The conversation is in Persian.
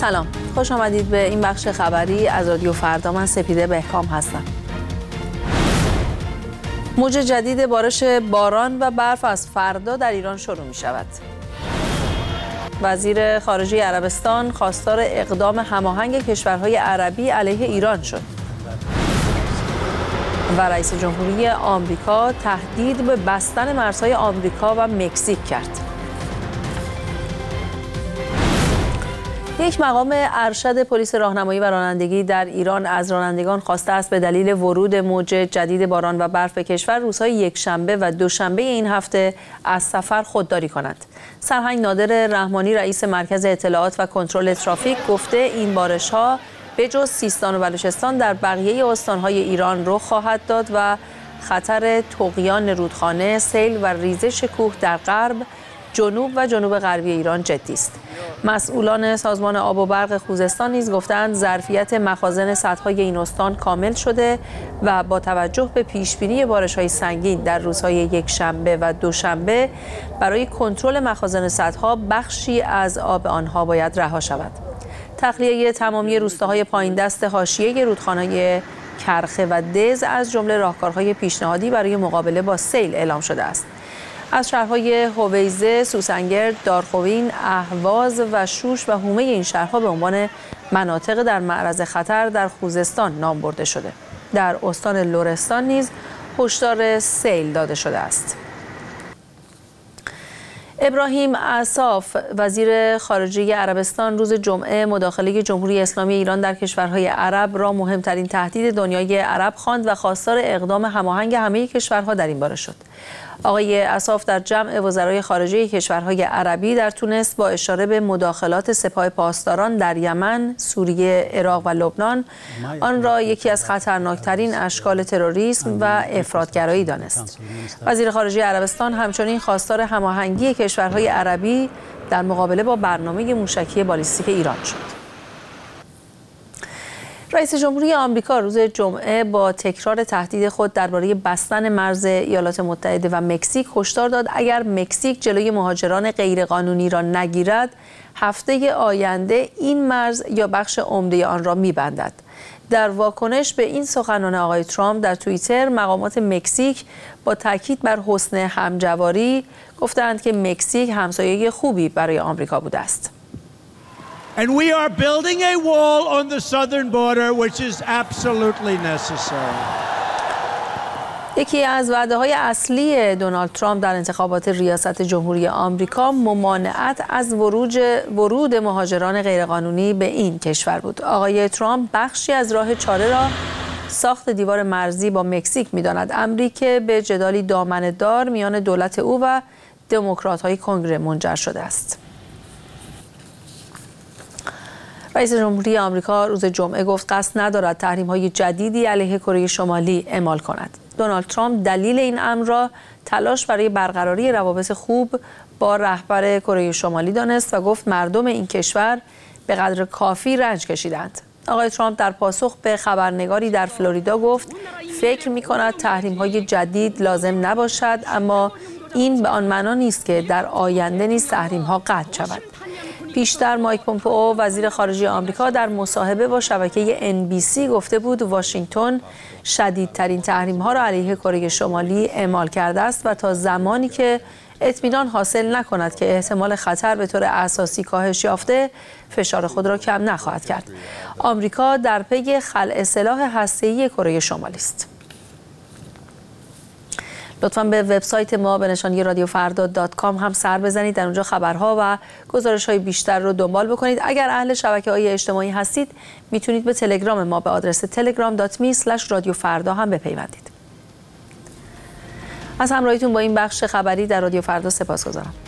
سلام، خوش آمدید به این بخش خبری از رادیو فردا. من سپیده بهکام هستم. موج جدید بارش باران و برف از فردا در ایران شروع می شود. وزیر خارجه عربستان خواستار اقدام هماهنگ کشورهای عربی علیه ایران شد. و رئیس جمهوری آمریکا تهدید به بستن مرزهای آمریکا و مکزیک کرد. یک مقام ارشد پلیس راهنمایی و رانندگی در ایران از رانندگان خواسته است به دلیل ورود موج جدید باران و برف به کشور روزهای یکشنبه و دوشنبه این هفته از سفر خودداری کنند. سرهنگ نادر رحمانی رئیس مرکز اطلاعات و کنترل ترافیک گفته این بارش‌ها به جز سیستان و بلوچستان در بقیه استان‌های ایران رخ خواهد داد و خطر طغیان رودخانه، سیل و ریزش کوه در غرب، جنوب و جنوب غربی ایران جدی است. مسئولان سازمان آب و برق خوزستان نیز گفتند ظرفیت مخازن سدهای این استان کامل شده و با توجه به پیشبینی بارش‌های سنگین در روزهای یکشنبه و دوشنبه برای کنترل مخازن سدها بخشی از آب آنها باید رها شود. تخلیه تمامی روستاهای پایین دست حاشیه رودخانه‌های کرخه و دز از جمله راهکارهای پیشنهادی برای مقابله با سیل اعلام شده است. از شهرهای هویزه، سوسنگرد، دارخوین، اهواز و شوش و هومه این شهرها به عنوان مناطق در معرض خطر در خوزستان نام برده شده. در استان لرستان نیز هشدار سیل داده شده است. ابراهیم اصاف وزیر خارجه عربستان روز جمعه مداخله جمهوری اسلامی ایران در کشورهای عرب را مهمترین تهدید دنیای عرب خواند و خواستار اقدام هماهنگ همه کشورها در این باره شد. آقای اصاف در جمع وزرای خارجه کشورهای عربی در تونس با اشاره به مداخلات سپاه پاسداران در یمن، سوریه، عراق و لبنان آن را یکی از خطرناکترین اشکال تروریسم و افراطگرایی دانست. وزیر خارجه عربستان همچنین خواستار هماهنگی کشورهای عربی در مقابله با برنامه موشکی بالیستیک ایران شد. رئیس جمهوری آمریکا روز جمعه با تکرار تهدید خود درباره بستن مرز ایالات متحده و مکزیک هشدار داد اگر مکزیک جلوی مهاجران غیرقانونی را نگیرد، هفته آینده این مرز یا بخش عمده آن را می‌بندد. در واکنش به این سخنان آقای ترامپ در توییتر، مقامات مکزیک با تاکید بر حسن همجواری گفتند که مکزیک همسایه خوبی برای آمریکا بوده است. And we are building a wall on the southern border, which is absolutely necessary. یکی از وعده‌های اصلی دونالد ترامپ در انتخابات ریاست جمهوری آمریکا ممانعت از ورود مهاجران غیرقانونی به این کشور بود. آقای ترامپ بخشی از راه چاره را ساخت دیوار مرزی با مکزیک می‌داند، امری که به جدالی دامنه‌دار میان دولت او و دموکرات‌های کنگره منجر شده است. رئیس جمهوری آمریکا روز جمعه گفت قصد ندارد تحریم‌های جدیدی علیه کره شمالی اعمال کند. دونالد ترامپ دلیل این امر را تلاش برای برقراری روابط خوب با رهبر کره شمالی دانست و گفت مردم این کشور به قدر کافی رنج کشیدند. آقای ترامپ در پاسخ به خبرنگاری در فلوریدا گفت فکر می‌کند تحریم‌های جدید لازم نباشد، اما این به آن معنا نیست که در آینده نیز تحریم‌ها قطع شود. پیشتر مایک پومپئو وزیر خارجه آمریکا در مصاحبه با شبکه NBC گفته بود واشنگتن شدیدترین تحریم‌ها را علیه کره شمالی اعمال کرده است و تا زمانی که اطمینان حاصل نکند که احتمال خطر به طور اساسی کاهش یافته، فشار خود را کم نخواهد کرد. آمریکا در پی خلع سلاح هسته‌ای کره شمالی است. لطفاً به وبسایت ما به نشانی radiofrda.com هم سر بزنید. در اونجا خبرها و گزارش‌های بیشتر رو دنبال بکنید. اگر اهل شبکه‌های اجتماعی هستید میتونید به تلگرام ما به آدرس telegram.me/radiofrda هم بپیوندید. از همراهیتون با این بخش خبری در رادیو فردا سپاسگزارم.